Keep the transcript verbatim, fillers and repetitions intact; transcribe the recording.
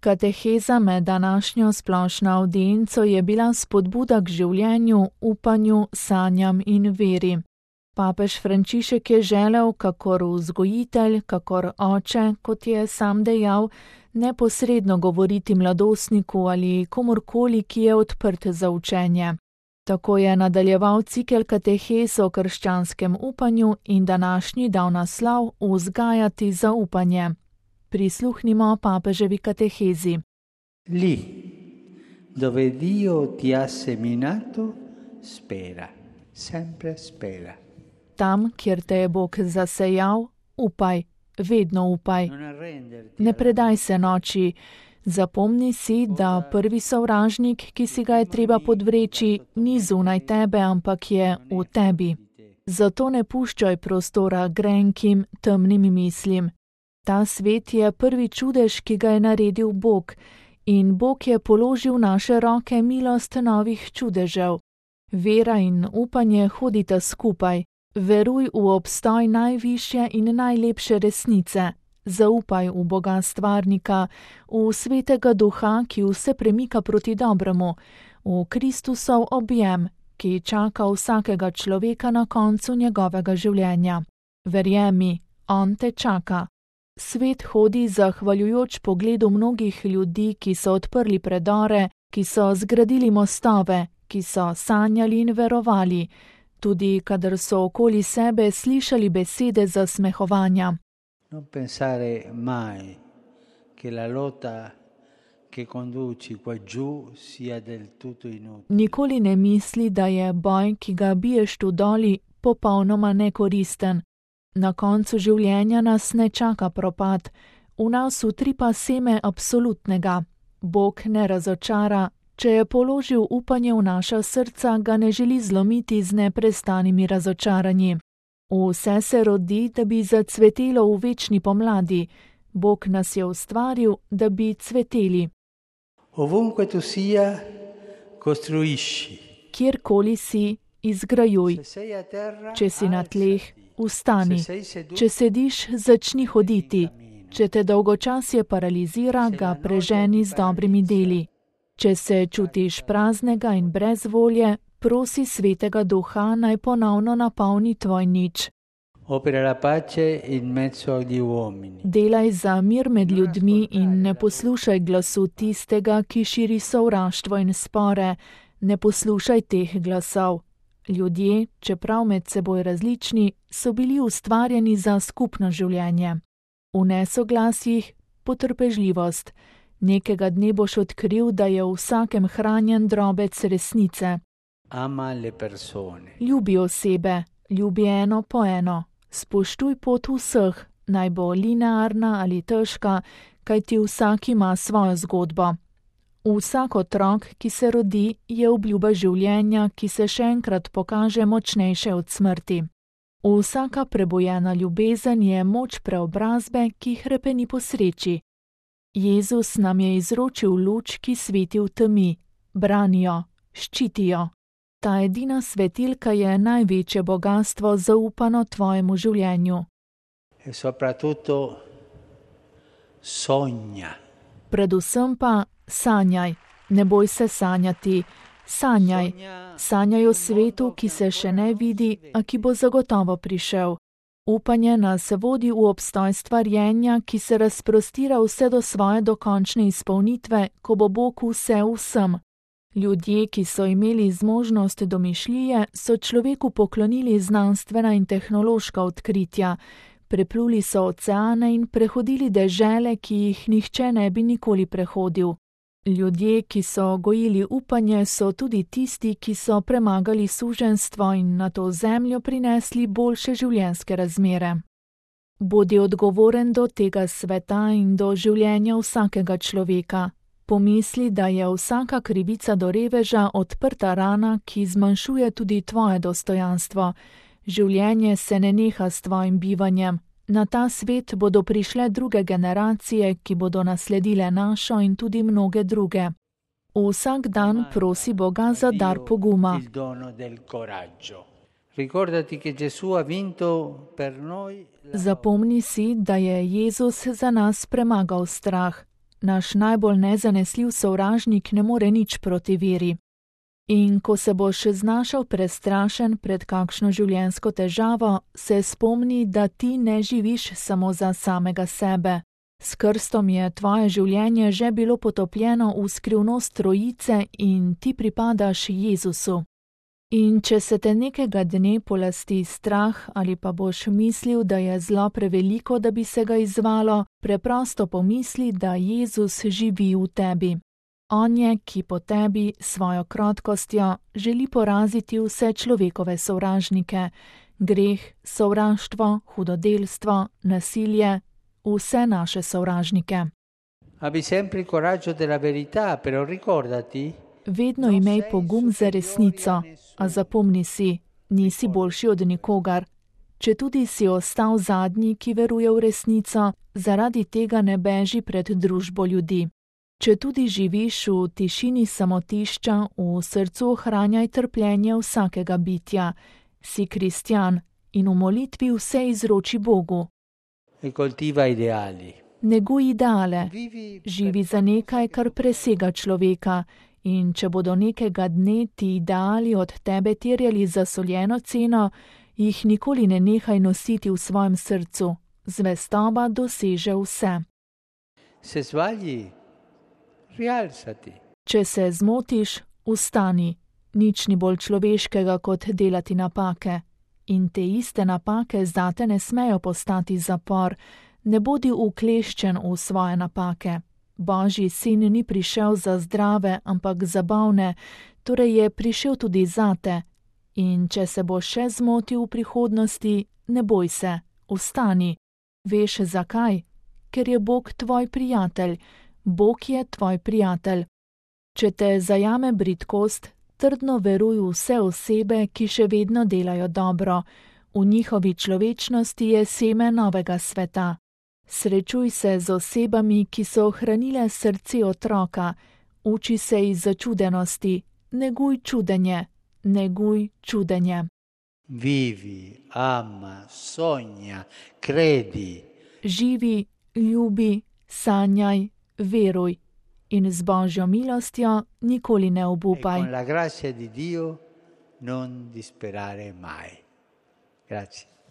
Kateheza med današnjo splošno avdienco je bila spodbuda k življenju, upanju, sanjam in veri. Papež Frančišek je želel, kakor vzgojitelj, kakor oče, kot je sam dejal, neposredno govoriti mladostniku ali komurkoli, ki je odprt za učenje. Tako je nadaljeval cikel katehez o krščanskem upanju in današnji dal naslov Vzgajati za upanje. Prisluhnimo papeževi katehezi. Lì, dove Dio ti ha seminato, spera, sempre spera. Tam, kjer te je Bog zasejal, upaj, vedno upaj. Ne predaj se noči. Zapomni si, da prvi sovražnik, ki si ga je treba podvreči, ni zunaj tebe, ampak je v tebi. Zato ne puščaj prostora grenkim, temnim mislim. Ta svet je prvi čudež, ki ga je naredil Bog, in Bog je položil v naše roke milost novih čudežev. Vera in upanje hodita skupaj. Veruj v obstoj najvišje in najlepše resnice. Zaupaj v Boga stvarnika, v svetega duha, ki vse premika proti dobremu, v Kristusov objem, ki čaka vsakega človeka na koncu njegovega življenja. Verjemi, on te čaka. Svet hodi zahvaljujoč pogledu mnogih ljudi, ki so odprli predore, ki so zgradili mostove, ki so sanjali in verovali, tudi kadar so okoli sebe slišali besede zasmehovanja. Non pensare mai che la lotta che conduci qua giù sia del tutto inutile. Nikoli ne misli, da je boj, ki ga biješ tu doli, popolnoma nekoristen. Na koncu življenja nas ne čaka propad, v nas utripa seme absolutnega. Bog ne razočara, če je položil upanje v naša srca, ga ne želi zlomiti z neprestanimi razočaranji. Vse se rodi, da bi zacvetelo v večni pomladi. Bog nas je ustvaril, da bi cveteli. Ovunque tu sia, costruisci. Kjerkoli si, izgrajuj. Če si na tleh, vstani. Če sediš, začni hoditi. Če te dolgočasje paralizira, ga preženi z dobrimi deli. Če se čutiš praznega in brez volje, prosi svetega duha, naj ponovno napolni tvoj nič. Delaj za mir med ljudmi in ne poslušaj glasu tistega, ki širi sovraštvo in spore. Ne poslušaj teh glasov. Ljudje, čeprav med seboj različni, so bili ustvarjeni za skupno življenje. V nesoglasjih potrpežljivost. Nekega dne boš odkril, da je v vsakem hranjen drobec resnice. Ama le persone. Ljubi osebe, ljubi eno po eno. Spoštuj pot vseh, naj bo linearna ali težka, kajti vsak ima svojo zgodbo. Vsak otrok, ki se rodi, je obljuba življenja, ki se še enkrat pokaže močnejše od smrti. Vsaka prebojena ljubezen je moč preobrazbe, ki hrepeni po sreči. Jezus nam je izročil luč, ki sveti v temi. Branijo, ščitijo. Ta edina svetilka je največje bogastvo zaupano tvojemu življenju. E soprattutto sogna. Predvsem pa sanjaj. Ne boj se sanjati. Sanjaj. Sanjaj o svetu, ki se še ne vidi, a ki bo zagotovo prišel. Upanje nas vodi v obstoj stvarjenja, ki se razprostira vse do svoje dokončne izpolnitve, ko bo Bog vse vsem. Ljudje, ki so imeli zmožnost domišljije, so človeku poklonili znanstvena in tehnološka odkritja, prepluli so oceane in prehodili dežele, ki jih nihče ne bi nikoli prehodil. Ljudje, ki so gojili upanje, so tudi tisti, ki so premagali suženjstvo in na to zemljo prinesli boljše življenjske razmere. Bodi odgovoren do tega sveta in do življenja vsakega človeka. Pomisli, da je vsaka krivica do reveža odprta rana, ki zmanjšuje tudi tvoje dostojanstvo. Življenje se ne neha s tvojim bivanjem. Na ta svet bodo prišle druge generacije, ki bodo nasledile našo in tudi mnoge druge. Vsak dan prosi Boga za dar poguma. Zapomni si, da je Jezus za nas premagal strah. naš najbolj nezanesljiv sovražnik ne more nič proti veri. In ko se boš znašel prestrašen pred kakšno življenjsko težavo, se spomni, da ti ne živiš samo za samega sebe. S krstom je tvoje življenje že bilo potopljeno v skrivnost Trojice in ti pripadaš Jezusu. In če se te nekega dne polasti strah ali pa boš mislil, da je zlo preveliko, da bi se ga izzvalo, preprosto pomisli, da Jezus živi v tebi. On je, ki po tebi svojo krotkostjo želi poraziti vse človekove sovražnike, greh, sovraštvo, hudodelstvo, nasilje, vse naše sovražnike. Abbi sempre il coraggio della verità, però ricordati. Vedno imej pogum za resnico, a zapomni si, nisi boljši od nikogar. Četudi si ostal zadnji, ki veruje v resnico, zaradi tega ne beži pred družbo ljudi. Četudi živiš v tišini samotišča, v srcu ohranjaj trpljenje vsakega bitja. Si kristjan in v molitvi vse izroči Bogu. E coltiva ideali. Neguj ideale, živi za nekaj, kar presega človeka, in če bodo nekega dne ti ideali od tebe terjali zasoljeno ceno, jih nikoli ne nehaj nositi v svojem srcu. Zvestoba doseže vse. Se sbagli, rialzati. Če se zmotiš, vstani. Nič ni bolj človeškega, kot delati napake. In te iste napake zate ne smejo postati zapor. Ne bodi ukleščen v svoje napake. Božji sin ni prišel za zdrave, ampak zabavne, torej je prišel tudi zate. In če se boš še zmotil v prihodnosti, ne boj se, vstani. Veš zakaj? Ker je Bog tvoj prijatelj. Bog je tvoj prijatelj. Če te zajame bridkost, trdno veruj v vse osebe, ki še vedno delajo dobro. V njihovi človečnosti je seme novega sveta. Srečuj se z osebami, ki so ohranile srce otroka. Uči se iz začudenosti. Neguj čudenje. Neguj čudenje. Vivi, ama, sogna, credi. Živi, ljubi, sanjaj, veruj. In z Božjo milostjo nikoli ne obupaj. E con la grazia di Dio non disperare mai. Grazie.